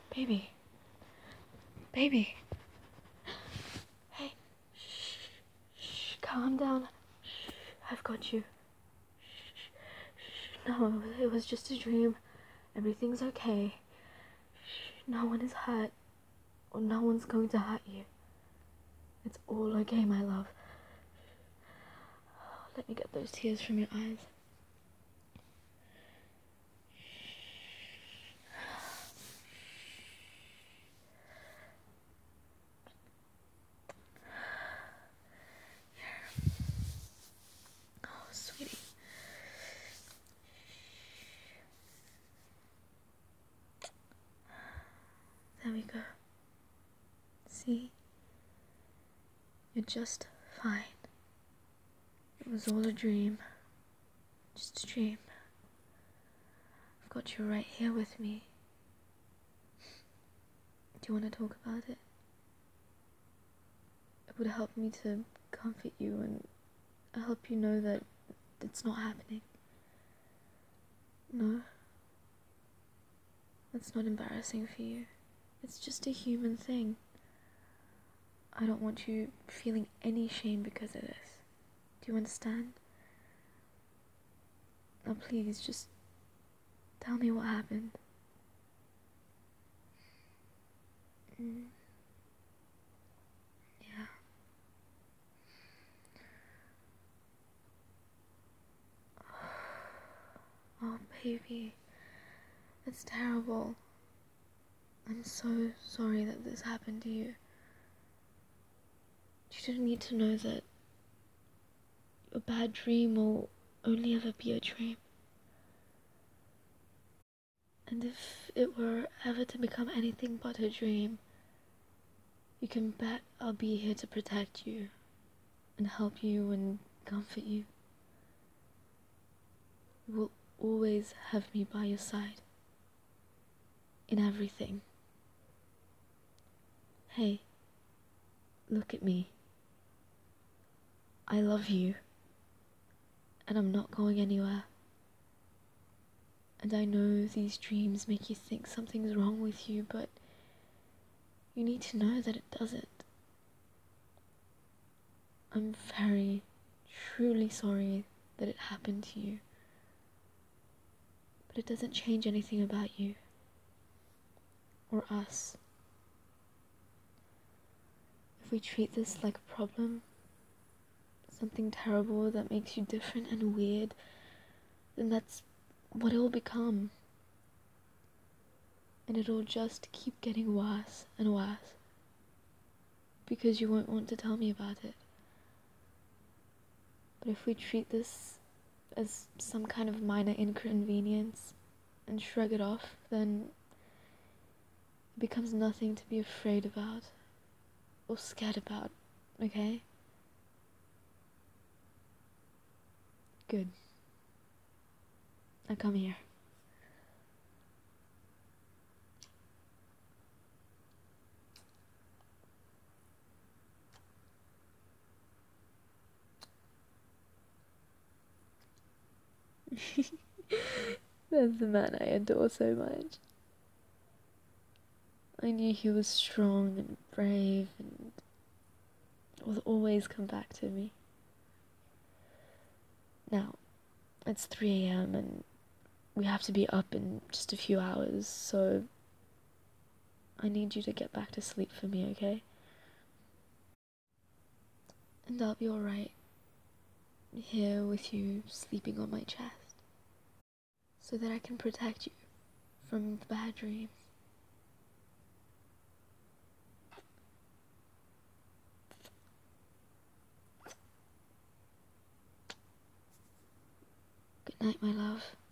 Baby. Baby. Hey. Shh. Calm down. Shh. I've got you. Shh. No, it was just a dream. Everything's okay. Shh. No one is hurt. Or no one's going to hurt you. It's all okay, my love. Let me get those tears from your eyes. Oh, sweetie. There we go. See? You're just fine. It was all a dream. Just a dream. I've got you right here with me. Do you want to talk about it? It would help me to comfort you and help you know that it's not happening. No? That's not embarrassing for you. It's just a human thing. I don't want you feeling any shame because of this. Do you understand? Now please, just tell me what happened. Yeah. Oh, baby. That's terrible. I'm so sorry that this happened to you. You didn't need to know that a bad dream will only ever be a dream. And if it were ever to become anything but a dream, you can bet I'll be here to protect you and help you and comfort you. You will always have me by your side. In everything. Hey, look at me. I love you. And I'm not going anywhere. And I know these dreams make you think something's wrong with you, but you need to know that it doesn't. I'm very, truly sorry that it happened to you. But it doesn't change anything about you. Or us. If we treat this like a problem, something terrible that makes you different and weird, then that's what it'll become. And it'll just keep getting worse and worse. Because you won't want to tell me about it. But if we treat this as some kind of minor inconvenience and shrug it off, then it becomes nothing to be afraid about or scared about, okay? Good. Now come here. That's the man I adore so much. I knew he was strong and brave and will always come back to me. Now, it's 3 a.m. and we have to be up in just a few hours, so I need you to get back to sleep for me, okay? And I'll be alright here with you sleeping on my chest so that I can protect you from the bad dreams. Good night, my love.